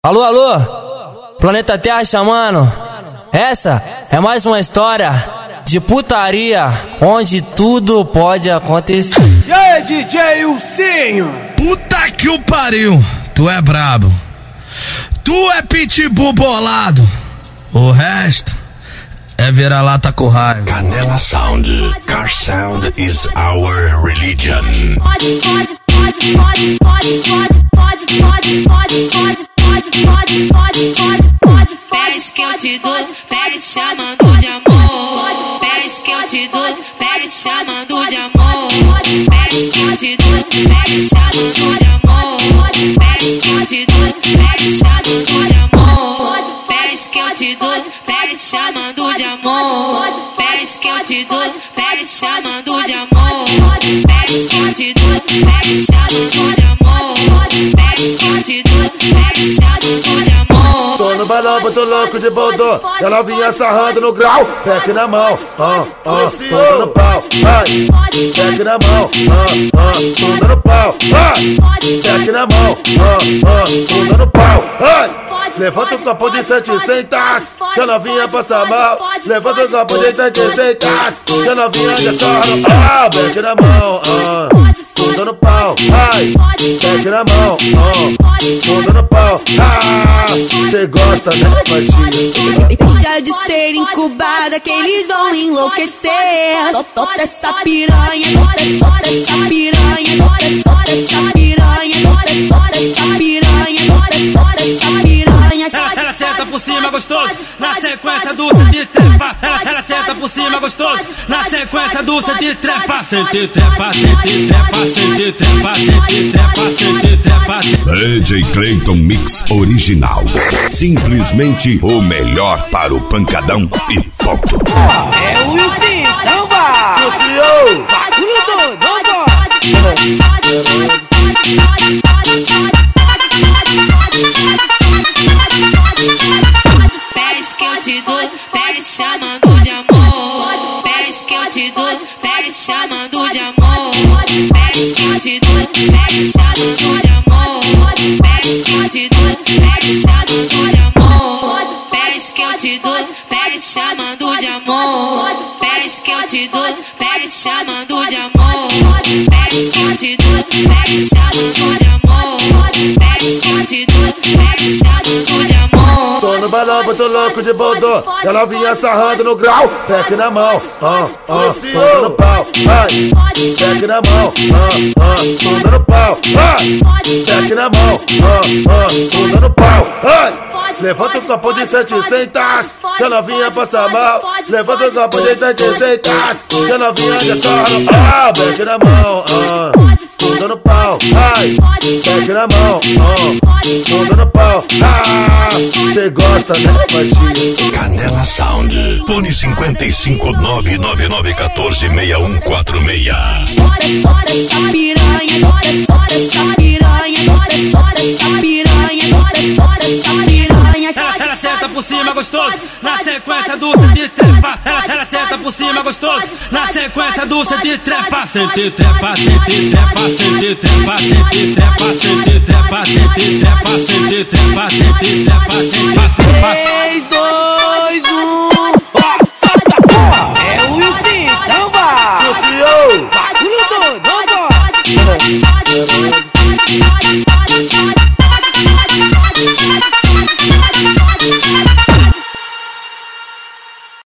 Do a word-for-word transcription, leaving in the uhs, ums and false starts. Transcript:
Alô, alô, Planeta Terra chamando. Essa é mais uma história de putaria, onde tudo pode acontecer. E aí, D J Ursinho? Puta que o pariu, tu é brabo. Tu é pitbull bolado. O resto é vira-lata com raiva. Canela Sound, car sound is our religion. Pode, pode, pode, pode, pode, pode, pode, pode, pode, pode, pode, pode, pode, pode, pode, pede que eu te dou, pede chamando de amor. Pede que eu te dou, pede chamando de amor. Pede que eu te dou, pede chamando de amor. Pede que eu te dou, pede chamando de amor. Pede que eu te dou, pede chamando de amor. Pede que eu te dou, pede chamando de amor. Pede que eu te dou, pede chamando de amor. Pede que eu te dou, pede chamando de amor. Tô no balão, tô louco de bodô. E a novinha sarrando no grau. Pegue na mão, ah, ah, tô dando pau, vai. Pegue na mão, ah, ah, tô dando pau, vai. Pegue na mão, ah, ah, tô dando pau, vai. Levanta o copo de setecentos, que a novinha passa mal. Levanta o copo de setecentos, que a novinha já torra no pau. Pegue na mão, ah, tô dando pau, vai. Pegue na mão, ah, tô dando pau, ah. Cê gosta, né, Patinha? Deixa de ser incubada que eles vão enlouquecer. Solta essa piranha, solta essa piranha, solta essa piranha, solta essa piranha, solta essa piranha. Ela, ela senta por cima gostoso, na sequência do sente trepa. Ela, ela senta por cima gostoso, na sequência do sente trepa. Sente trepa, sente trepa, sente trepa, sente trepa, sente trepa. D J Clayton Mix Original. Simplesmente o melhor para o pancadão e ponto. É o Wilson, não vai! Wilson! Tudo doido, não vai! Pede que eu te dou, pede chamando de amor. Pede que eu te dou, pede chamando de amor. Pede que eu te dou, pede chamando de amor. Pede que eu te dou, pede chamando de amor. Pede que eu te dou, pede chamando de amor. Pede que eu te dou, pede chamando de amor. Pede que eu te dou, pede chamando de amor. Pede que eu te dou, pede chamando de amor. Tô no balão, tô louco de bodô. E a novinha sarrando no grau. Pegue na mão, ah, ah, tô dando pau, vai. Pegue na mão, ah, ah, tô dando pau, vai. Pegue na mão, ah, ah, tô dando pau, vai. Levanta o copo de setecentos, que a novinha passa mal. Levanta o copo de setecentos, que a novinha já torra no pau. Pegue na mão, ah, tô dando pau, vai. Pegue na mão, ah, tô dando pau, ah. Cê gosta, né, Patinha? Canela Sound. Fone cinquenta e cinco, nove nove nove um quatro, seis um quatro seis. Solta essa piranha, solta essa piranha, solta essa piranha, solta essa piranha. Ela, ela senta por cima gostoso, na sequência do sente trepa. Ela, ela senta por cima gostoso, na sequência do sente trepa. Sente trepa, sente trepa, sente trepa, sente trepa, sente trepa, sente trepa, sente trepa, sente trepa, sente trepa.